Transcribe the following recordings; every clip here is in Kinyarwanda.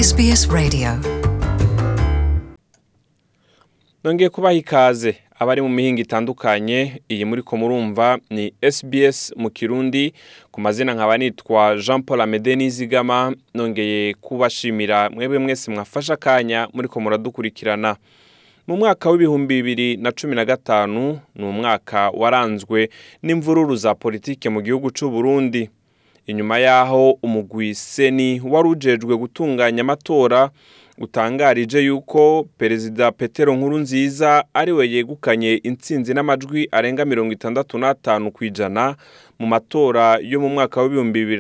SBS Radio. Nongeye kubaha ikaze abari mu mihingo itandukanye. Iyi muri ko murumva ni SBS mu Kirundi, ku mazina nkaba nitwa Jean Paul Amede Nizigama. Nongeye kubashimira mwebwe mwese mwafasha akanya muri ko muradukurikirana. Mu mwaka w'ibihumbi 2015 ni umwaka waranzwe n'imvururu za politike mu gihugu c'u Burundi. Inyuma yaho umugwi Seni warujejwe gutunganya amatora utangarije yuko Perezida Petero Nkurunziza ariwe yegukanye intsinzi n'amajwi arenga 65% kwijana mu matora yo mu mwaka wa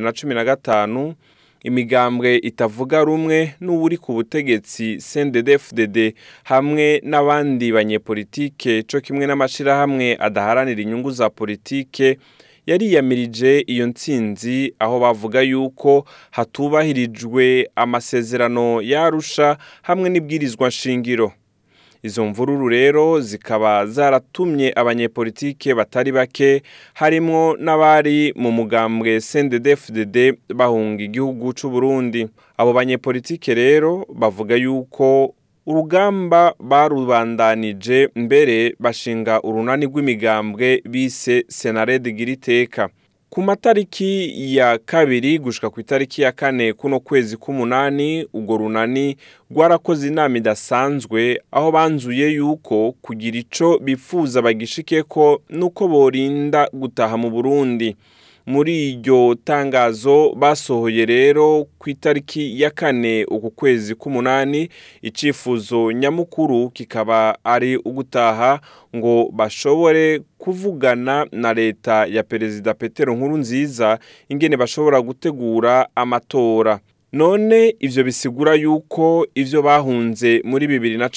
2015, imigambwe itavuga rumwe n'uri ku butegetsi CNDD-FDD hamwe n'abandi banyepolitike co kimwe n'amashirahamwe adaharanira inyungu za politike yariyamirije iyo ntsinzi, aho bavuga yuko hatubahirijwe amasezerano yarusha hamwe n'ibwirizwa nshingiro. Izo mvururu rero zikaba zaratumye abanyepolitike batari bake harimo n'abari mu mugambwe CNDD-FDD bahunga igihugu c'u Burundi. Abo banyepolitike rero bavuga yuko urugamba barubandanije, mbere bashinga urunani rw'imigambwe bise Senarede Giriteka. Ku matariki ya 2 gushika ku itariki ya 4 kuno kwezi k'umunani, urwo runani rwarakoze inama idasanzwe aho banzuye yuko kugira ico bifuza bagishikeko nuko borinda gutaha mu Burundi. Muri iryo tangazo basohoye rero ku itariki ya 4 uku kwezi k'umunani, icifuzo nyamukuru kikaba ari ugutaha ngo bashobore kuvugana na leta ya Perezida Petero Nkurunziza ingene bashobora gutegura amatora. None ivyo bisigura yuko ivyo bahunze muri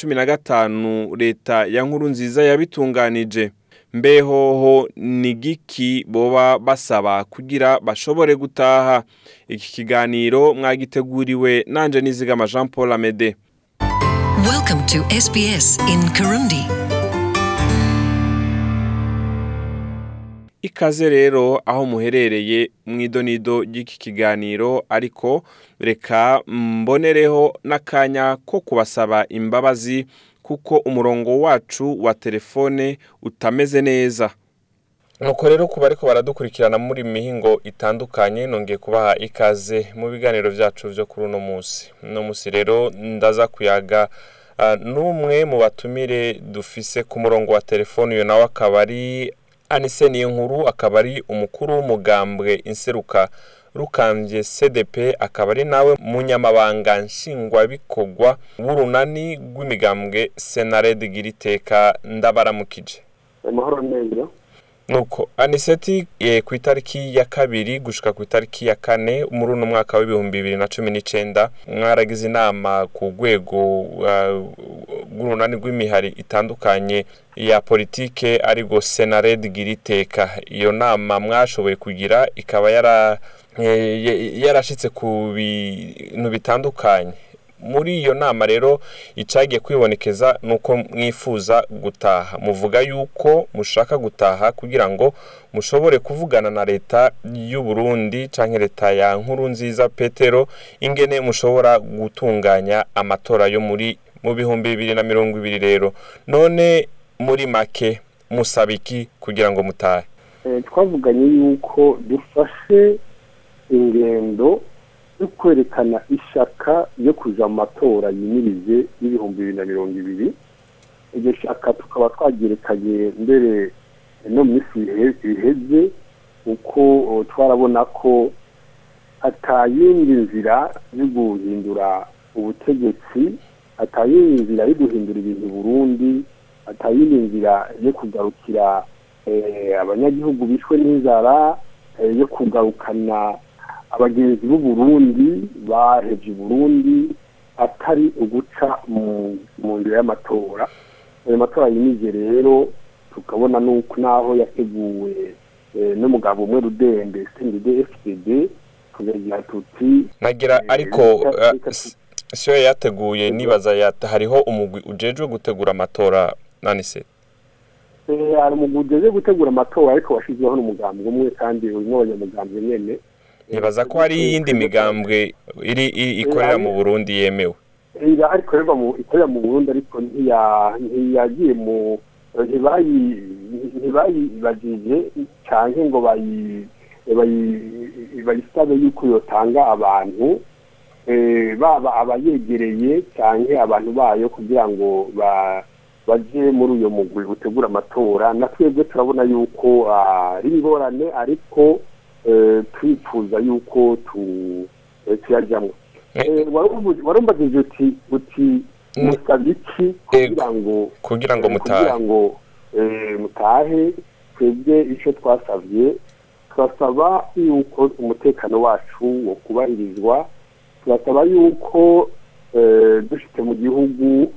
2015 leta ya Nkurunziza yabitunganije. Mbehoho ni giki boba basaba kugira bashobore gutaha? Iki kiganiro mwagiteguriwe nanje Nizigama Jean Paul Amede. Welcome to SBS in Kirundi. Ikaze rero aho muherereye mw'idonido ry'iki kiganiro, ariko reka mbonereho n'akanya ko kubasaba imbabazi kuko umurongo wacu wa telefone utameze neza. Nuko rero kuba ariko baradukurikirana muri mihingo itandukanye, nongeye kubaha ikaze mu biganiro vyacu vyo kuri uno musi. No musi rero ndaza kuyaga n'umwe mu batumire dufise ku murongo wa telefone, yo nawe akaba ari Anise Niyonkuru, akaba ari umukuru w'umugambwe Inseruka Rukambye CDP, akaba ari nawe munyamabanga nshingwabikorwa w'urunani rw'imigambwe Senarede Giriteka. Ndabaramukije. Amahoro neza. Nuko Aniseti, ku itariki ya 2 gushika ku itariki ya 4 muri uno mwaka w'ibihumbi 2019 mwaragize inama ku rwego rw'urunani rw'imihari itandukanye ya politike arigo Senarede Giriteka. Iyo nama mwashoboye kugira ikaba yarashitse ku bintu bitandukanye. Muri iyo nama rero icagiye kwibonekeza nuko mwifuza gutaha. Muvuga yuko mushaka gutaha kugira ngo mushobore kuvugana na leta y'u Burundi canke leta ya Nkurunziza Petero ingene mushobora gutunganya amatora yo mu bihumbi 2020 rero. None muri make musabiki kugira ngo mutahe? Twavuganye yuko dufashe ingendo yo kwerekana ishaka yo kuja mu matora yimirije y'ibihumbi 2020. Iryo shaka tukaba twagerekanye mbere no misi iheze uko twarabona ko atayindi nzira yo guhindura ubutegetsi, atayindi nzira yo guhindura ibintu Burundi, atayindi nzira yo kugarukira abanyagihugu bishwe n'inzara, yo kugarukana abagenzi b'u Burundi baheje Burundi, atari uguca mu nzira y'amatora. Ayo matora yimije rero tukabona nuko naho yateguwe n'umugabo umwe Rudende CNDD-FDD kugira tuti nagira, ariko siyo yateguye. Nibaza hariho umugwi ujejwe gutegura amatora. Nanise hari umugwi ujejwe gutegura amatora ariko washizweho n'umugambwe umwe kandi urimo abanyamugambwe nyene. nibaza ko hari iyindi migambwe ikorera mu Burundi yemewe. Ikorera mu Burundi ariko ntiyagiye mu ntibayibagije cyane ngo bayisabe yuko yotanga abantu baba abayegereye cyane abantu bayo kugira ngo baje muri uyo mugwi utegura amatora. na twebwe turabona yuko ari ingorane ariko twifuza yuko tuyajyamo. warumbagije uti musabye iki kugira ngo mutahe. twebwe icyo twasabye turasaba yuko umutekano wacu wo kubahirizwa. turasaba yuko dushite mu gihugu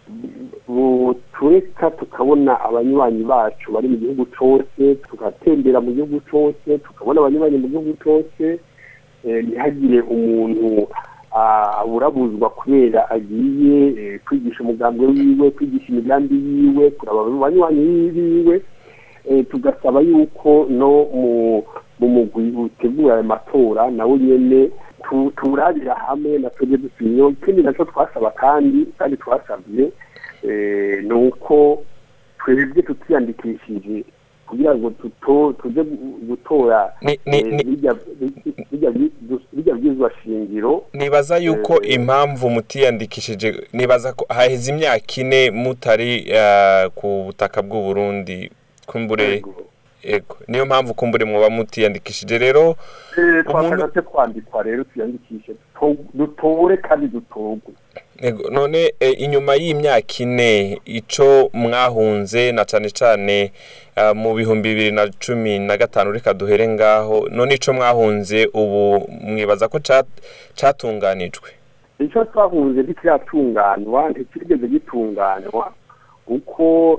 tureka tukabona abanywanyi bacu bari mu gihugu cyose, tugatembera mu gihugu cyose, tukabona abanywanyi mu gihugu cyose, ntihagire umuntu aburabuzwa kubera agiye kwigisha umugambi wiwe, kwigisha imigambi yiwe, kuraba abanywanyi biwe. tugasaba yuko no mu mugwi utegura ayo matora nawe nyene turabira hamwe na twebwe dusinyo. ikindi nacyo twasaba kandi twasabye ni uko twebwe tutiyandikishije kugira ngo tuje gutora bijya byizwa shingiro. nibaza yuko impamvu mutiyandikishije, nibaza ko haheze imyaka 4 mutari ku butaka bw'u Burundi kumbure. Ego niyo mpamvu kumbure mwoba mutiyandikishije. rero twashatse kwandikwa rero tuyandikishe dutore kandi dutorwe. Ego none inyuma y'imyaka 4 ico mwahunze na cane mu 2015 reka duhere ngaho, none ico mwahunze ubu mwibaza ko catunganijwe? Ico twahunze ntikiratunganywa, ntikigeze gitunganywa uko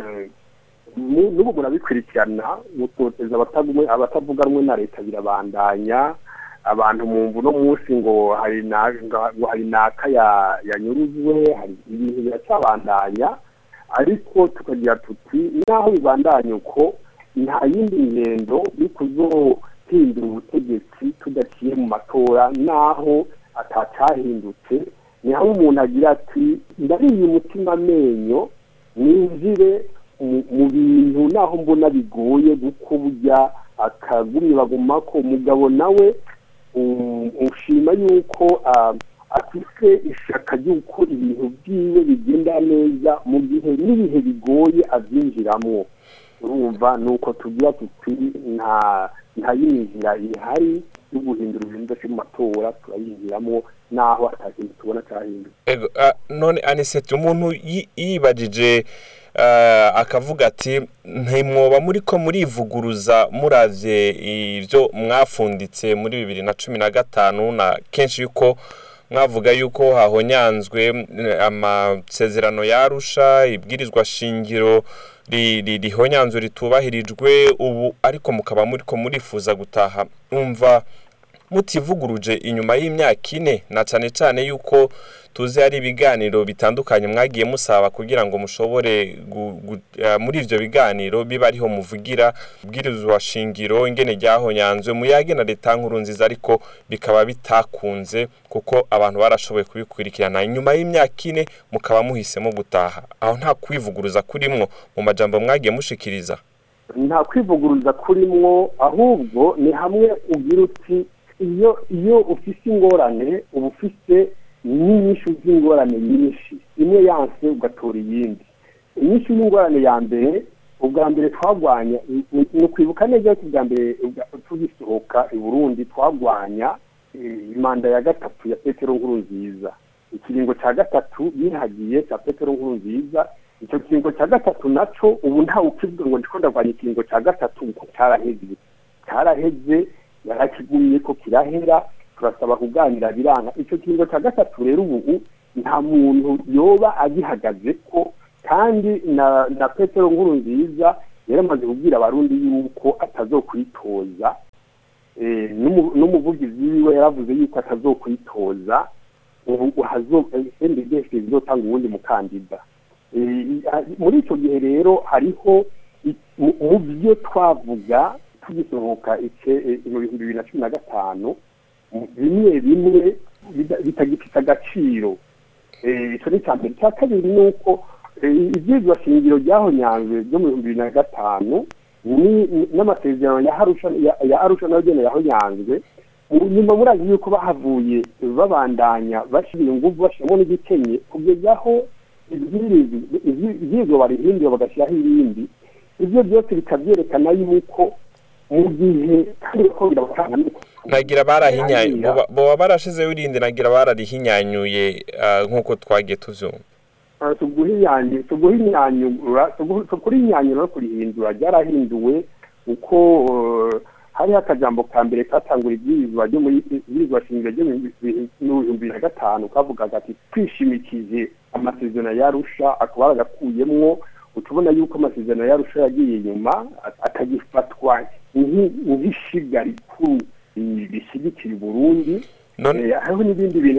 n'ubu murabikurikirana gutoteza abatavuga rumwe na leta birabandanya. abantu mu mvu no munsi ngo hari naka yanyuruzwe, hari ibintu biracabandanya, ariko tukagira tuti naho bibandanya uko nta yindi ngendo yo kuzohindura ubutegetsi tudaciye mu matora, naho atacahindutse. niho umuntu agira ati ndariye umutima amenyo ninjire mu bintu naho mbona bigoye, kuko burya akagumye baguma ko umugabo nawe ushima yuko afise ishaka ry'uko ibintu byiwe bigenda neza mu gihe n'ibihe bigoye abyinjiramo. urumva nuko tugira tuti nta yinjira ihari yo guhindura ibintu byo mu matora, turayinjiramo naho atakintu tubona cyahindura. Ego none Anisette, umuntu yibajije akavuga ati ntimwoba muriko murivuguruza muravye ivyo mwafunditse muri 2015 na kenshi yuko mwavuga yuko hahonyanzwe amasezerano yarusha, ibwirizwa shingiro rihonyanzwe ritubahirijwe ubu, ariko mukaba muriko murifuza gutaha. umva mutivuguruje inyuma y'imyaka 4 na cane yuko tuzi hari ibiganiro bitandukanye mwagiye musaba kugira ngo mushobore muri ivyo biganiro biba ariho muvugira ubwirizwa shingiro ingene ryahonyanzwe muyage na leta nkuru nziza, ariko bikaba bitakunze kuko abantu barashoboye kubikurikirana. inyuma y'imyaka 4 mukaba muhisemo gutaha, aho nta kwivuguruza kurimwo mu majambo mwagiye mushikiriza? Nta kwivuguruza kurimwo, ahubwo ni hamwe ugira uti iyo ufise ingorane uba ufise nyinshi z'ingorane nyinshi, imwe yanse ugatora iyindi. inyinshi y'ingorane ya mbere, ubwa mbere twagwanya no kwibuka neza ko ubwa mbere tugisohoka i Burundi twagwanya imanda ya gatatu ya Petero Nkurunziza. ikiringo cya gatatu yihagiye cya Petero Nkurunziza, icyo kiringo cya gatatu naco ubu ntawe ukivuga ngo ndiko ndagwanya ikiringo cya gatatu uko cyaraheze yarakigumiye ko kirahera. turasaba kuganira biranga. icyo kiringo cya gatatu rero ubu nta muntu yoba agihagaze ko, kandi na Petero Nkurunziza yaramaze kubwira abarundi yuko atazokwitoza. n'umuvugizi wiwe yaravuze yuko atazokwitoza, ubu NDF izotanga uwundi mukandida. muri icyo gihe rero hariho mu byo twavuga tugisohoka mu 2015 bimwe bimwe bitagifite agaciro. Icyo ni cya mbere. Cya kabiri ni uko ibyigwa shingiro ryahonyanzwe byo mu 2005 n'amasezerano ya Arusha nayo gene yahonyanzwe. Nyuma murazi yuko bahavuye babandanya bashyira ingufu bashyiramo n'igikenye kugezaho ibyigwa barihinduye bagashyiraho ibindi. Ibyo byose bikabyerekana yuko mu gihe kandi bakongera bakanga nagira barahinyanye bo barashizeho irindi nagira bararihinyanyuye nkuko twagiye tuvyumva. Kurihinyanyura no kurihindura ryarahinduwe uko hari akajambo ka mbere katangura ibyizwa ryo muri ibyizwa shingiro ryo mu 2005 kavugaga ati twishimikije amasezerano y'Arusha akaba aragakuyemwo. Utubona yuko amasezerano y'Arusha yagiye inyuma atagifatwa nk'ishiga rikuru bishyigikira Burundi. Hariho n'ibindi bintu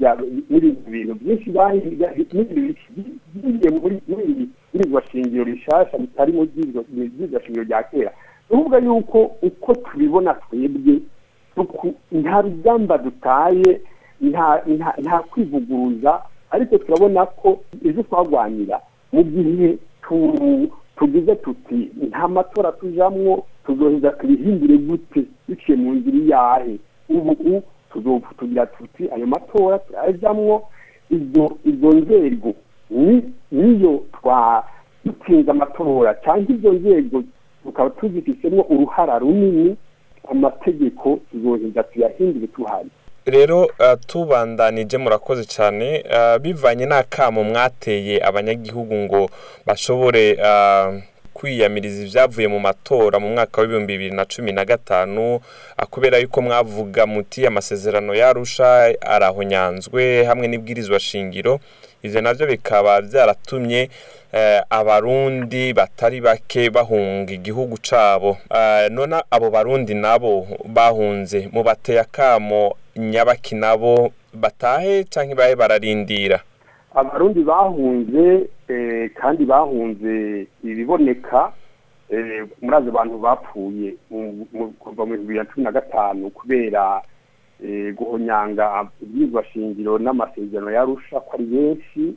byinshi bahiga bigiye muri ibyizwa shingiro rishasha bitari mu byizwa shingiro rya kera. Uvuga yuko uko tubibona twebwe nta rugamba dutaye nta kwivuguruza, ariko turabona ko ejo twagwanira mu gihe tugize tuti nta matora tujamwo tuzoheza tubihindure gute biciye mu nzira iyahe. Ubu tugira tuti ayo matora turajamwo izo nzego niyo dutsinze amatora cyangwa izo nzego tukaba tuzifisemo uruhara runini, amategeko tuzoheza tuyahindure tuhari. Rero tubandanije murakoze cyane bivanye n'akamo mwateye abanyagihugu ngo bashobore kwiyamiriza ibyavuye mu matora mu mwaka wa 2015 kubera yuko mwavuga muti amasezerano y'Arusha arahonyanzwe hamwe n'ibwirizwa shingiro. Ivyo navyo bikaba byaratumye abarundi batari bake bahunga igihugu cabo. Nona abo barundi nabo bahunze mu bateye akamo nyabaki nabo batahe canke bahe bararindira? Abarundi bahunze kandi bahunze ibiboneka. Murazi abantu bapfuye kuva mu 2015 kubera guhonyanga ibyigwa shingiro n'amasezerano y'Arusha ko ari benshi.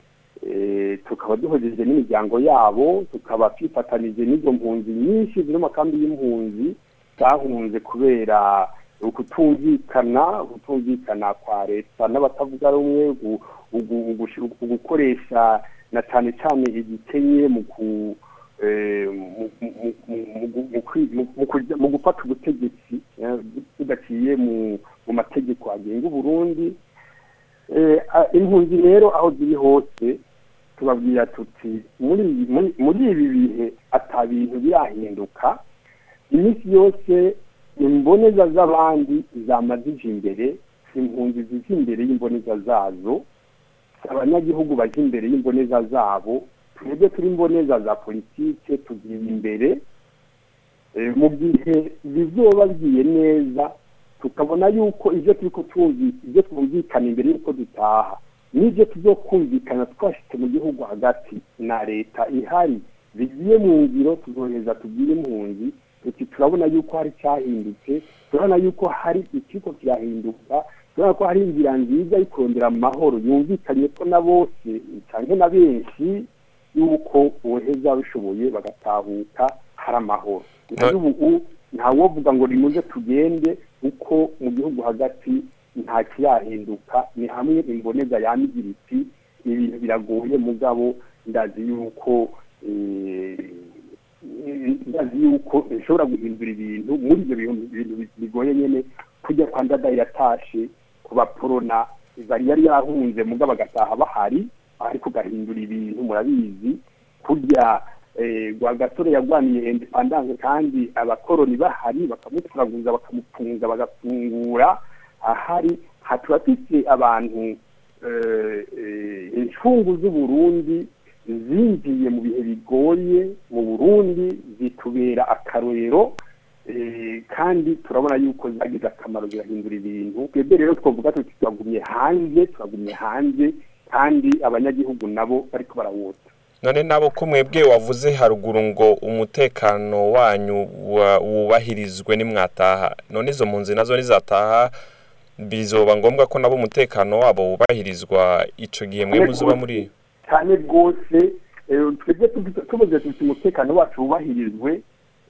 Tukaba duhojeje n'imiryango yabo, tukaba twifatanije n'izo mpunzi nyinshi ziri mu makambi y'impunzi bahunze kubera ukutumvikana kwa leta n'abatavuga rumwe, gukoresha na cyane cyane igikenye mu gufata ubutegetsi budaciye mu mategeko agenga Burundi. Impunzi rero aho ziri hose tubabwira tuti muri ibi bihe atabintu birahinduka. Iminsi yose imboneza z'abandi zamazije imbere, impunzi zije imbere y'imboneza zazo, abanyagihugu baje imbere y'imboneza zabo. Twebwe turi imboneza za politike tugiye imbere. Mu gihe bizoba bigiye neza tukabona yuko ivyo turiko twumvikana imbere yuko dutaha n'ibyo tuzokumvikana twashitse mu gihugu hagati na leta ihari bigiye mu ngiro, tuzoheza tubwire impunzi tuti turabona yuko hari cyahindutse, turabona yuko hari ikiko kirahinduka, turabona ko hari inzira nziza y'ikondera amahoro yumvikanye ko na bose cyangwa na benshi yuko boheza bishoboye bagatahuka hari amahoro. Ubu ntawovuga ngo nimuze tugende uko mu gihugu hagati nta kiyahinduka, ni hamwe imboneza yamigira iti ibintu biragoye mugabo ndazi yuko ishobora guhindura ibintu muri ibyo bintu bigoye nyene. Kujya kwa Ndadaye yatashe kuba porona yari yahunze mugabo agataha bahari ariko gahindura ibintu murabizi. Kujya Rwagasore yagwaniye independence kandi abakoroni bahari bakamuturaguza bakamufunga bagafungura ahari. Haturafise abantu inshungu z'u Burundi zinjiye mu bihe bigoye mu Burundi zitubera akarorero, kandi turabona yuko zagize akamaro zirahindura ibintu. Twebwe rero twavuga tuti turagumye hanze kandi abanyagihugu nabo bariko barawota. none nabo ko mwebwe wavuze haruguru ngo umutekano wanyu wubahirizwe nimwataha, none izo mpunzi nazo nizataha bizoba ngombwa ko nabo umutekano wabo wubahirizwa ico gihe mwe muzuba muri cyane rwose. Twebwe tuvuze tuti umutekano wacu wubahirizwe,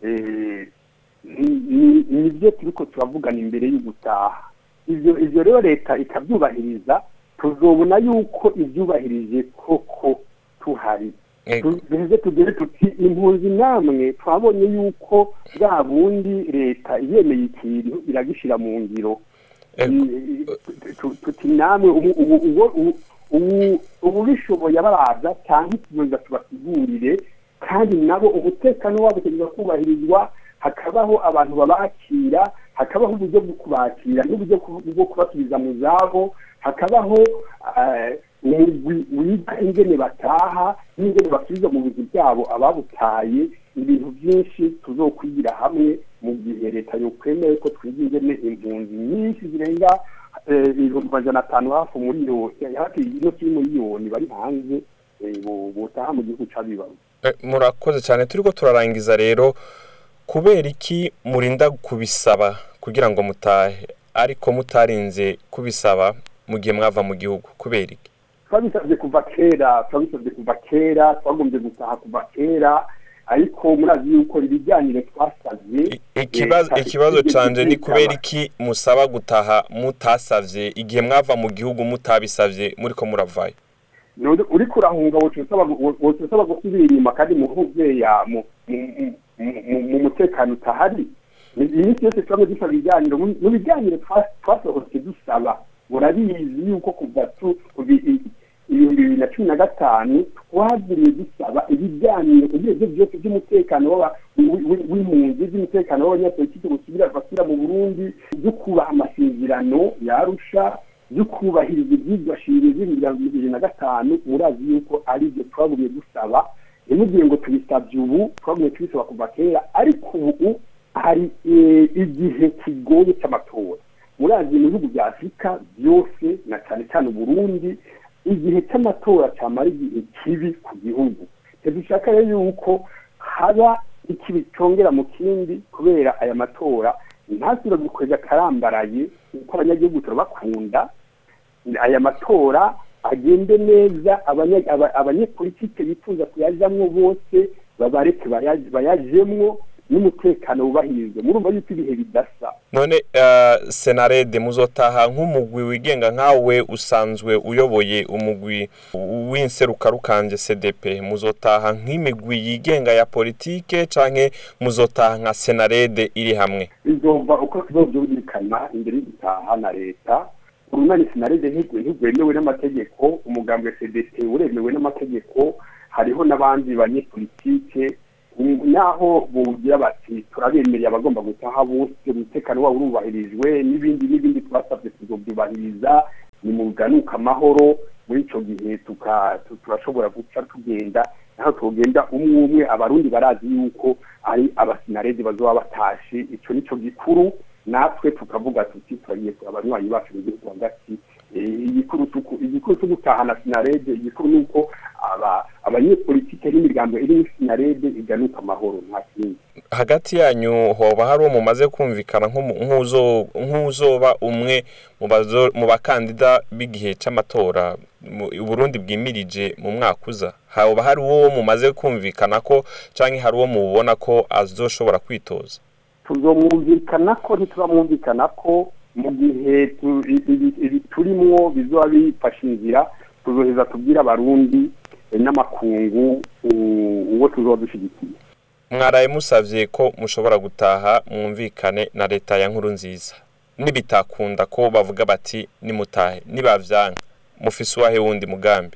nibyo turiko turavugana imbere y'ugutaha. Ivyo rero leta ikabyubahiriza, tuzobona yuko ibyubahirije koko tuhari. Duheze tugere tuti impunzi namwe twabonye yuko bwa bundi leta yemeye ikintu iragishira mu ngiro. Tuti namwe ubu bishoboye abaraza cyangwa ikibazo tubasigurire, kandi nabo umutekano wabo utegeka kubahirizwa, hakabaho abantu babakira, hakabaho uburyo bwo kubakira n'uburyo bwo kubasubiza mu zabo, hakabaho wiga ingene bataha n'ingene basubiza mu bizi byabo ababutaye. Ibintu byinshi tuzokwigira hamwe mu gihe leta yokwemeye ko twiga ingene impunzi nyinshi zirenga 500 hafi muri yo hafi no miliyoni bari hanze botaha mu gihugu cabibaho. Murakoze cyane. Turiko turarangiza rero, kubera iki murinda kubisaba kugira ngo mutahe ariko mutarinze kubisaba mu gihe mwava mu gihugu, kubera iki? Twabisabye kuva kera, twagombye gutaha kuva kera, ariko murazi yuko ibijyanire twasavye. Ikibazo canje ni kubera iki musaba gutaha mutasavye igihe mwava mu gihugu mutabisavye muriko muravayo? Uri kurahunga wosaba gusubira inyuma kandi muhuzeya mu mutekano utahari. Iminsi yose twamwe dusaba ibiganiro, mu biganiro twasohotse dusaba. Murabizi yuko kuva 2015 twagiriye dusaba ibiganiro kugira byose by'umutekano w'impunzi, by'umutekano w'abanyapolitiki basubira mu Burundi, byo kubaha amasezerano yarusha, byo kubahiriza ibyigwa shingiro by'I2015. Murazi yuko ari byo twagumye dusaba. Nimugire ngo tubisabye ubu, twagumye tubisaba kuva kera, ariko ubu hari igihe kigoye cy'amatora. Murazi mu bihugu bya Afrika byose na cyane cyane Burundi, igihe cy'amatora cyamara igihe kibi ku gihugu. Dushaka rero yuko haba ikibi cyongera mu kindi, kubera aya matora ntasubira gukwega karambaraye uko abanyagihugu turabakunda. Aya matora agende neza, abanyepolitike bifuza kuyajamwo bose babareke bayajemwo n'umutekano wubahirizwe. Murumva yuko ibihe bidasa. None Senarede muzotaha nk'umugwi wigenga nkawe usanzwe uyoboye umugwi w'inserukarukanje CDP, muzotaha nk'imigwi yigenga ya politike canke muzotaha nka Senarede iri hamwe? Bizova uko tuzobyumvikana imbere y'itaha na leta. Urunani Senarede ntigwemewe n'amategeko, umugambwe CDP uremewe n'amategeko, hariho n'abandi banyepolitike naho bugira bati turabemereye abagomba gutaha bose, umutekano wabo urubahirijwe, n'ibindi twasabye tuzobyubahiriza. Ni mu ganuka amahoro. Muri ico gihe turashobora guca tugenda, naho tugenda umwe abarundi barazi yuko ari abasinarede bazoba batashe. Ico nico gikuru, natwe tukavuga tuti turagiye abanywanyi bacu mu gihugu hagati. Igikuru cyo gutaha na Sinarede, igikuru nuko abanyepolitike n'imiryango iri muri Sinarede iganuka amahoro, nta kindi. Hagati yanyu hoba hari uwo mumaze kumvikana nk'uzoba umwe mu bakandida b'igihe c'amatora Burundi bwimirije mu mwaka uza? Hoba hari uwo mumaze kumvikana ko canke hari uwo mubona ko azoshobora kwitoza? Tuzomwumvikana ko ntitubamwumvikana ko mu gihe turimwo bizoba bifashe inzira, tuzoheza tubwira abarundi n'amakungu uwo tuzoba dushigikiye. Mwaraye musavye ko mushobora gutaha mwumvikane na leta ya Nkurunziza, nibitakunda ko bavuga bati nimutahe, nibavyanka mufise uwahe wundi mugambi?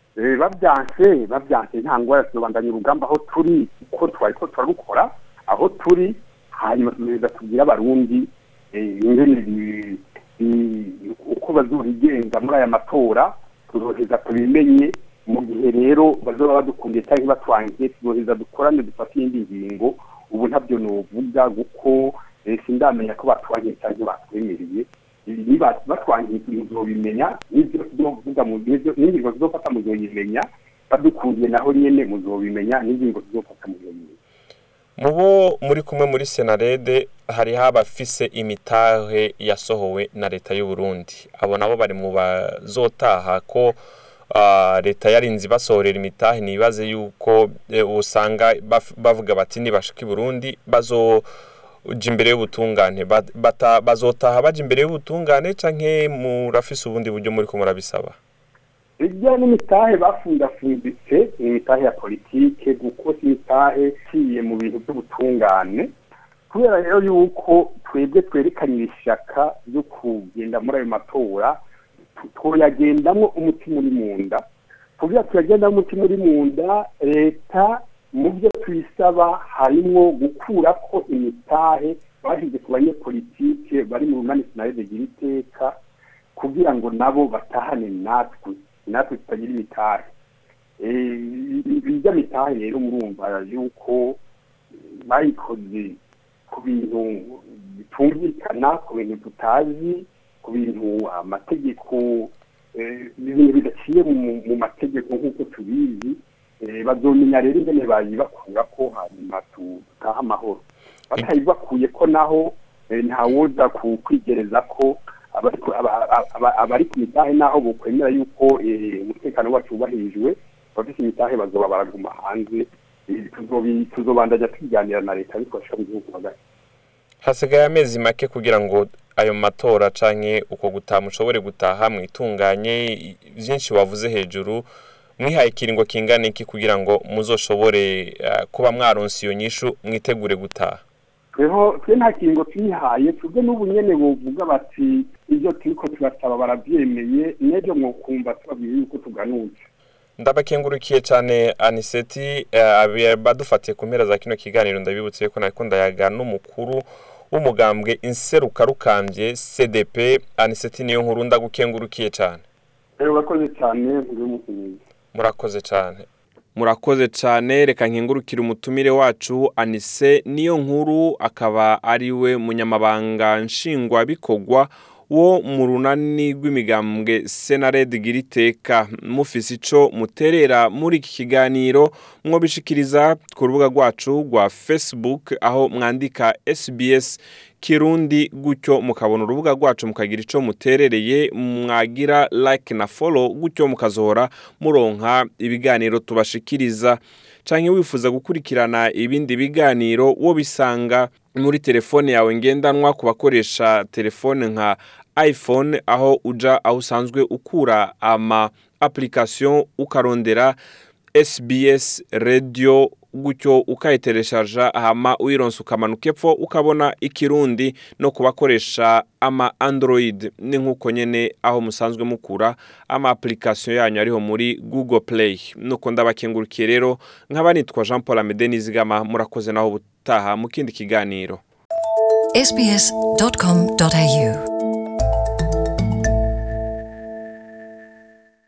Bavyanse nta ngwara tuzobandanya urugamba aho turi, uko twariko turarukora aho turi. Hanyuma tuzoheza tubwira abarundi ingene uko bazobigenza muri aya matora, tuzoheza tubimenye. Mu gihe rero bazoba badukundiye cyangwa batwangiye, tuzoheza dukorane dufate indi ngingo. Ubu ntabyo novuga kuko sindamenya ko batwangiye cyangwa batwemereye. Niba batwangiye tuzobimenya, n'ibyo tuzovuga mu gihe n'ingingo zizofata muzoyimenya. badukundiye naho nyene muzobimenya n'ingingo zizofata mu gihe. Mubo muri kumwe muri Senarede hari habafise imitahe yasohowe na leta y'u Burundi, abo nabo bari mu bazotaha ko leta yarinzi basohorera imitahe. Nibaze yuko usanga bavuga bati nibashika i Burundi bazoja imbere y'ubutungane, bazotaha baje imbere y'ubutungane canke murafise ubundi buryo muri ko murabisaba? Ijya n'imitahe bafundafunditse imitahe ya politike kuko imitahe ciye mu bintu by'ubutungane, kubera rero yuko twebwe twerekanye ishaka ryo kugenda muri ayo matora twoyagendamwo umutima uri mu nda. Kugira tuyagendamwo umutima uri mu nda, leta mu byo tuyisaba harimwo gukurako imitahe bashize ku banyepolitike bari mu runani Senarede gira iteka, kugira ngo nabo batahane natwe tutagira imitahe. Bijya mitahe rero murumva yuko bayikoze ku bintu bitumvikana, ku bintu tutazi, ku bintu amategeko ibintu bidaciye mu mategeko nk'uko tubizi. Bazomenya rero ingene bayibakura ko hanyuma tutaha amahoro. Batayibakuye ko naho ntawoza kukwigereza ko abari ku mitahe naho bokwemera yuko umutekano wacu wubahirijwe, bafise imitahe bazoba baraguma hanze. Tuzobandanya tuganira na leta bikoresha mu gihugu hagati. Hasigaye amezi make kugira ngo ayo matora canke uko gutaha mushobore gutaha mwitunganye. Vyinshi wavuze hejuru, mwihaye ikiringo kingana iki kugira ngo muzoshobore kuba mwaronse iyo nyishu mwitegure gutaha? Twe nta kiringo twihaye, twebwe n'ubu nyene bovuga bati ivyo turiko turasaba baravyemeye, n'ejo mwokumva tubabwiye yuko tuganutse. Ndabakengurukiye cyane Aniseti, badufatiye ku mpera za kino kiganiro. Ndabibutse ko nariko ndayaga n'umukuru w'umugambwe Inseruka Rukambye CDP. Aniseti niyo nkuru, ndagukengurukiye cyane. Urakoze cyane. Murakoze cyane. Murakoze cyane. Reka nkengurukire umutumire wacu Anise niyo nkuru, akaba ari we munyamabanga nshingwa bikogwa wo mu runani rw'imigambwe Senarede gira iteka. Mufise ico muterera muri iki kiganiro mwobishikiriza ku rubuga rwacu rwa Facebook, aho mwandika SBS Kirundi, gutyo mukabona urubuga rwacu mukagira ico muterereye, mwagira like na follow, gutyo mukazohora muronka ibiganiro tubashikiriza. Canke wifuza gukurikirana ibindi biganiro wo bisanga muri telefone yawe ngendanwa, kubakoresha telefone nka iPhone, aho uja aho usanzwe ukura ama application ukarondera SBS Radio, gutyo ukayitereshaja hama uyironse ukamanuka epfo ukabona Ikirundi. No kubakoresha ama Android ni nkuko nyene aho musanzwe mukura ama application yanyu ariho muri Google Play. Nuko ndabakengurukiye rero, nkaba nitwa Jean Paul Amede Nizigama. Murakoze naho butaha mu kindi kiganiro. sbs.com.au